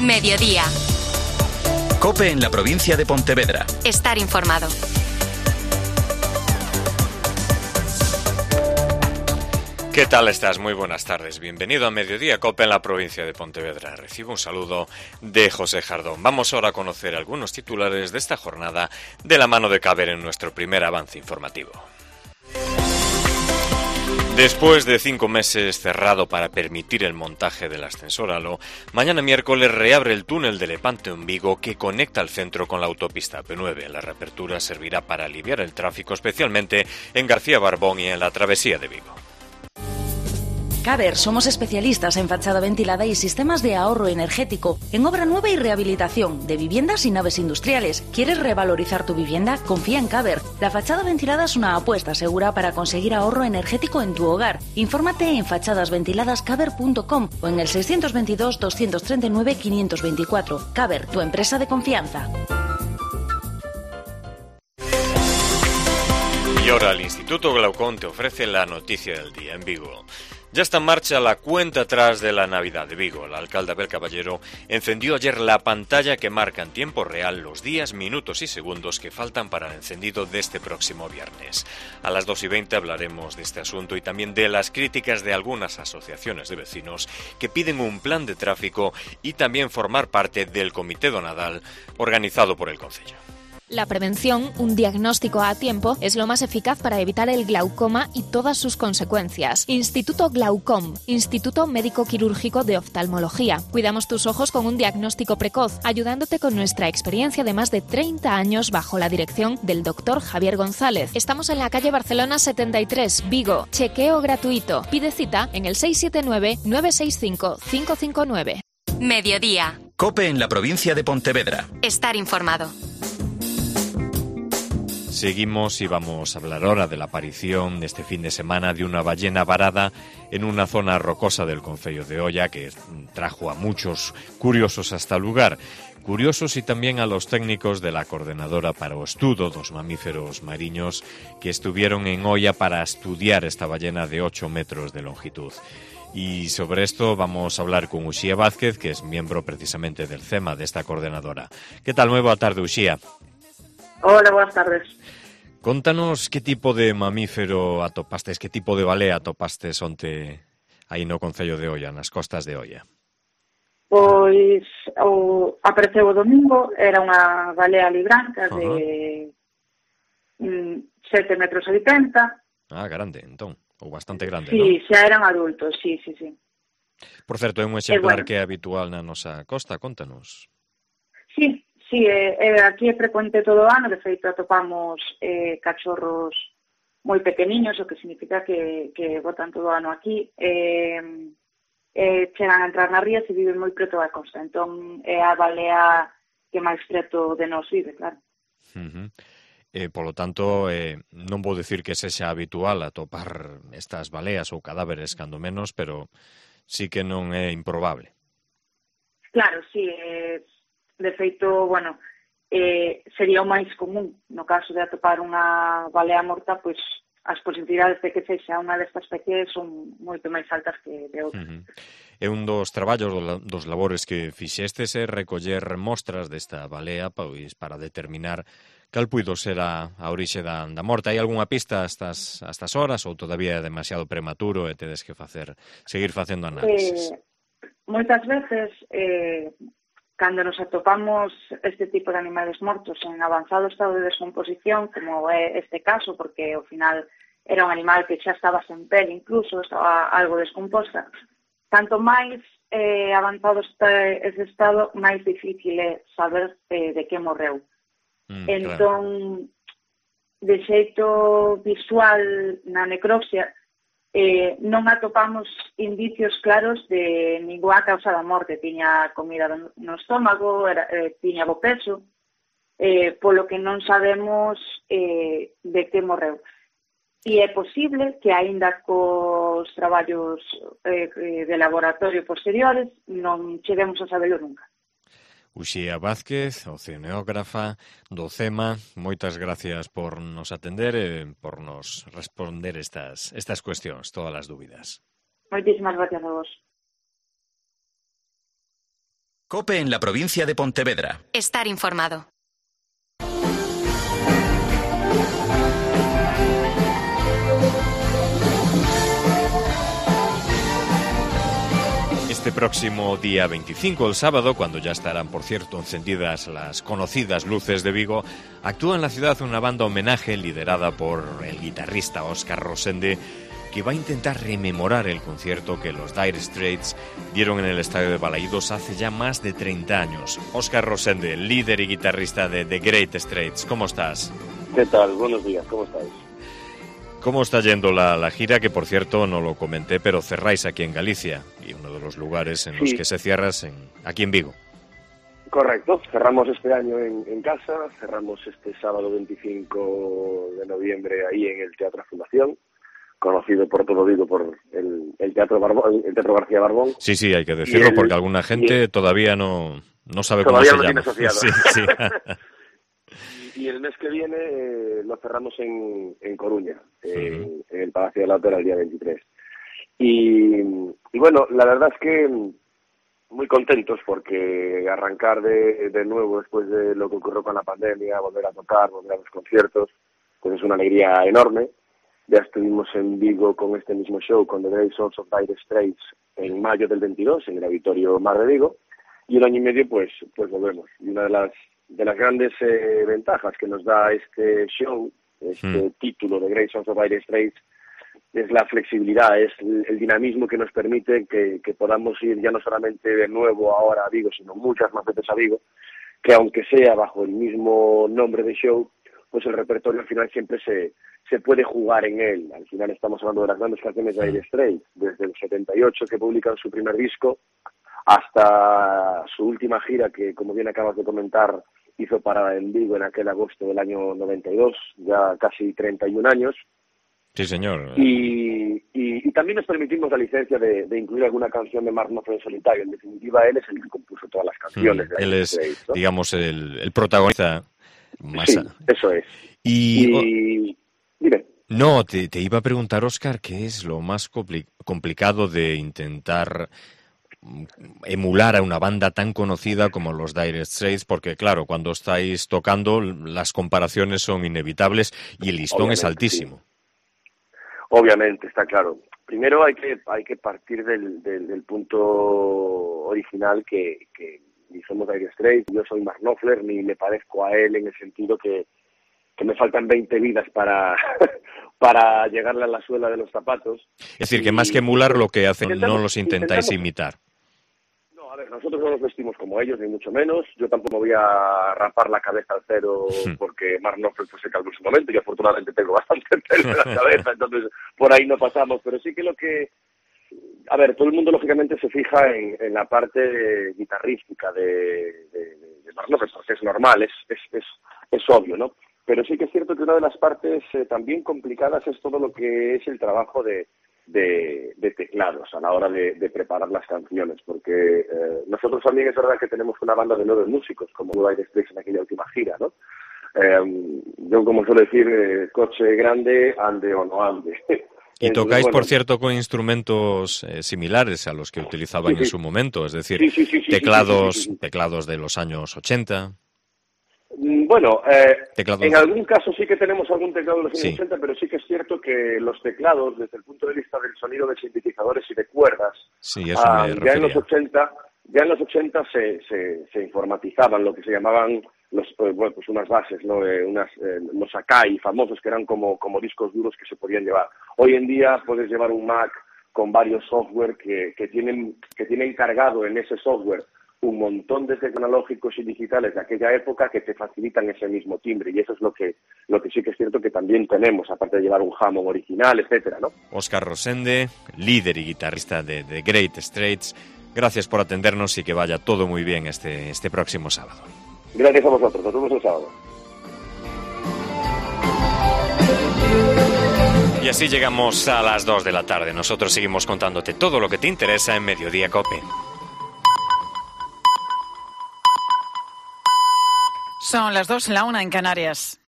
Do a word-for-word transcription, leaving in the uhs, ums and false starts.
Mediodía. COPE en la provincia de Pontevedra. Estar informado. ¿Qué tal estás? Muy buenas tardes. Bienvenido a Mediodía COPE en la provincia de Pontevedra. Recibo un saludo de José Jardón. Vamos ahora a conocer algunos titulares de esta jornada de la mano de Caber en nuestro primer avance informativo. Después de cinco meses cerrado para permitir el montaje del ascensor Halo, mañana miércoles reabre el túnel de Lepante en Vigo que conecta el centro con la autopista P nueve. La reapertura servirá para aliviar el tráfico, especialmente en García Barbón y en la travesía de Vigo. Caber, somos especialistas en fachada ventilada y sistemas de ahorro energético, en obra nueva y rehabilitación de viviendas y naves industriales. ¿Quieres revalorizar tu vivienda? Confía en Caber. La fachada ventilada es una apuesta segura para conseguir ahorro energético en tu hogar. Infórmate en fachadas ventiladas caber punto com o en el seiscientos veintidós, doscientos treinta y nueve, quinientos veinticuatro. Caber, tu empresa de confianza. Y ahora el Instituto Glaucón te ofrece la noticia del día en Vigo. Ya está en marcha la cuenta atrás de la Navidad de Vigo. El alcalde Abel Caballero encendió ayer la pantalla que marca en tiempo real los días, minutos y segundos que faltan para el encendido de este próximo viernes. A las dos y veinte hablaremos de este asunto y también de las críticas de algunas asociaciones de vecinos que piden un plan de tráfico y también formar parte del Comité do Nadal organizado por el Concello. La prevención, un diagnóstico a tiempo, es lo más eficaz para evitar el glaucoma y todas sus consecuencias. Instituto Glaucom, Instituto Médico Quirúrgico de Oftalmología. Cuidamos tus ojos con un diagnóstico precoz, ayudándote con nuestra experiencia de más de treinta años bajo la dirección del doctor Javier González. Estamos en la calle Barcelona setenta y tres, Vigo. Chequeo gratuito. Pide cita en el seis siete nueve, nueve seis cinco, cinco cinco nueve. Mediodía. COPE en la provincia de Pontevedra. Estar informado. Seguimos y vamos a hablar ahora de la aparición este fin de semana de una ballena varada en una zona rocosa del concello de Oia que trajo a muchos curiosos hasta el lugar. Curiosos y también a los técnicos de la Coordenadora para o Estudo dos Mamíferos Mariños que estuvieron en Oia para estudiar esta ballena de ocho metros de longitud. Y sobre esto vamos a hablar con Uxía Vázquez, que es miembro precisamente del CEMA de esta coordenadora. ¿Qué tal? Muy boa tarde, Uxía. Hola, buenas tardes. Contanos que tipo de mamífero atopastes, que tipo de balea atopastes onte aí no concello de Oia, nas costas de Oia. Pois o, apareceu o domingo, era unha balea libranca de uh-huh. sete metros e oitenta. Ah, grande, entón, ou bastante grande, sí, non? Sí, xa eran adultos, sí, sí, sí. Por certo, é un exemplar bueno. que é habitual na nosa costa, contanos. Sí, sí, eh, eh, aquí é frecuente todo o ano, de feito atopamos eh, cachorros moi pequeniños, o que significa que, que botan todo o ano aquí, eh, eh, chegan a entrar nas rías e viven moi preto da costa, entón é a balea que máis preto de nos vive, claro. Uh-huh. Eh, polo tanto, eh, non vou dicir que sexa habitual atopar estas baleas ou cadáveres cando menos, pero sí que non é improbable. Claro, sí, eh, de feito, bueno, eh, sería o máis común no caso de atopar unha balea morta, pois as posibilidades de que sexa unha destas especies son moito máis altas que de outras. Uh-huh. É un dos traballos dos labores que fixestes é recoller mostras desta balea pois para determinar cal puido ser a, a orixe da, da morte. Hai algunha pista a estas, a estas horas ou todavía é demasiado prematuro e tedes que facer seguir facendo análisis? Eh, moitas veces eh, cando nos atopamos este tipo de animales mortos en avanzado estado de descomposición, como é este caso, porque ao final era un animal que xa estaba sen pel, incluso estaba algo descomposta, tanto máis eh, avanzado está ese estado, máis difícil é saber eh, de que morreu. Mm, entón, claro. De xeito visual na necropsia, Eh, non atopamos indicios claros de ninguna causa da morte. Tiña comida no estómago, era, eh, tiña bo peso, eh, polo que non sabemos eh, de que morreu. E é posible que, aínda cos traballos eh, de laboratorio posteriores, non cheguemos a sabelo nunca. Uxía Vázquez, oceanógrafa do CEMA, moitas gracias por nos atender e por nos responder estas, estas cuestións, todas as dúbidas. Moitísimas gracias a vos. COPE en la provincia de Pontevedra. Estar informado. Este próximo día veinticinco, el sábado, cuando ya estarán, por cierto, encendidas las conocidas luces de Vigo, actúa en la ciudad una banda homenaje liderada por el guitarrista Óscar Rosende, que va a intentar rememorar el concierto que los Dire Straits dieron en el estadio de Balaídos hace ya más de treinta años. Óscar Rosende, líder y guitarrista de The Great Straits, ¿cómo estás? ¿Qué tal? Buenos días, ¿cómo estáis? ¿Cómo está yendo la, la gira? Que, por cierto, no lo comenté, pero cerráis aquí en Galicia, y uno de los lugares en los Sí. que se cierras en, aquí en Vigo. Correcto, cerramos este año en, en casa, cerramos este sábado veinticinco de noviembre ahí en el Teatro Fundación, conocido por todo Vigo por el, el, teatro, Barbón, el Teatro García Barbón. Sí, sí, hay que decirlo, el, porque alguna gente el, todavía no, no sabe todavía cómo se no llama. Tiene asociado. Sí, sí. y, y el mes que viene eh, lo cerramos en, en Coruña, en, Uh-huh. en el Palacio de la Ópera el día veintitrés. Y, y bueno, la verdad es que muy contentos porque arrancar de, de nuevo después de lo que ocurrió con la pandemia, volver a tocar, volver a los conciertos, pues es una alegría enorme. Ya estuvimos en Vigo con este mismo show, con The Great Sons of Dire Straits, en mayo del veintidós, en el Auditorio Mar de Vigo, y un año y medio pues pues volvemos. Y una de las de las grandes eh, ventajas que nos da este show, este Mm. título de Great Sons of Dire Straits, es la flexibilidad, es el, el dinamismo que nos permite que, que podamos ir ya no solamente de nuevo ahora a Vigo, sino muchas más veces a Vigo, que aunque sea bajo el mismo nombre de show, pues el repertorio al final siempre se, se puede jugar en él. Al final estamos hablando de las grandes canciones de Dire Straits, desde el setenta y ocho que publican su primer disco, hasta su última gira que, como bien acabas de comentar, hizo parada en Vigo en aquel agosto del año noventa y dos, ya casi treinta y un años. Sí, señor. Y, y, y también nos permitimos la licencia de, de incluir alguna canción de Mark Knopfler en solitario. En definitiva, él es el que compuso todas las canciones. Mm, de él Dire es, Straits, ¿no? digamos, el, el protagonista. Más Sí, a... eso es. Y, Y, dime. No, te, te iba a preguntar, Óscar, ¿qué es lo más compli- complicado de intentar mm, emular a una banda tan conocida como los Dire Straits? Porque, claro, cuando estáis tocando, las comparaciones son inevitables y el listón es Obviamente, altísimo. sí. Obviamente, está claro. Primero hay que hay que partir del, del, del punto original que, que ni somos Dire Straits, yo soy Mark Knopfler, ni me parezco a él en el sentido que, que me faltan veinte vidas para, para llegarle a la suela de los zapatos. Es decir, que Y- más que emular lo que hacen, intentamos- no los intentáis intentamos- imitar. No, a ver, nosotros no nos vestimos como ellos, ni mucho menos. Yo tampoco me voy a rapar la cabeza al cero porque Mark Knopfler pues, se calvó en su momento y afortunadamente tengo bastante pelo en la cabeza, entonces por ahí no pasamos. Pero sí que lo que... A ver, todo el mundo lógicamente se fija en, en la parte guitarrística de, de, de Mark Knopfler, porque es normal, es, es, es, es obvio, ¿no? Pero sí que es cierto que una de las partes eh, también complicadas es todo lo que es el trabajo de, de, de teclados a la hora de, de preparar las canciones, porque eh, nosotros también es verdad que tenemos una banda de nueve músicos, como Dire Straits en aquella última gira, ¿no? Eh, yo, como suelo decir, eh, coche grande, ande o no ande. Y Entonces, tocáis, bueno, por cierto, con instrumentos eh, similares a los que utilizaban Sí, sí. en su momento, es decir, Sí, sí, sí, sí, teclados, sí, sí, sí, sí. teclados de los años ochenta. Mm, Bueno, eh, Teclados. en algún caso sí que tenemos algún teclado de los años Sí. ochenta, pero sí que es cierto que los teclados, desde el punto de vista del sonido de sintetizadores y de cuerdas, Sí, eso ah, me ya en refería. los ochenta, ya en los ochenta se, se, se informatizaban lo que se llamaban los, eh, bueno, pues unas bases, ¿no? Eh, unas, eh, los Akai famosos que eran como, como discos duros que se podían llevar. Hoy en día puedes llevar un Mac con varios software que, que tienen que tienen cargado en ese software un montón de tecnológicos y digitales de aquella época que te facilitan ese mismo timbre, y eso es lo que lo que sí que es cierto que también tenemos, aparte de llevar un Hammond original, etcétera, ¿no? Óscar Rosende, líder y guitarrista de The Great Straits, gracias por atendernos y que vaya todo muy bien este, este próximo sábado. Gracias a vosotros, nos vemos el sábado. Y así llegamos a las dos de la tarde. Nosotros seguimos contándote todo lo que te interesa en Mediodía Cope. Son las dos, la una en Canarias.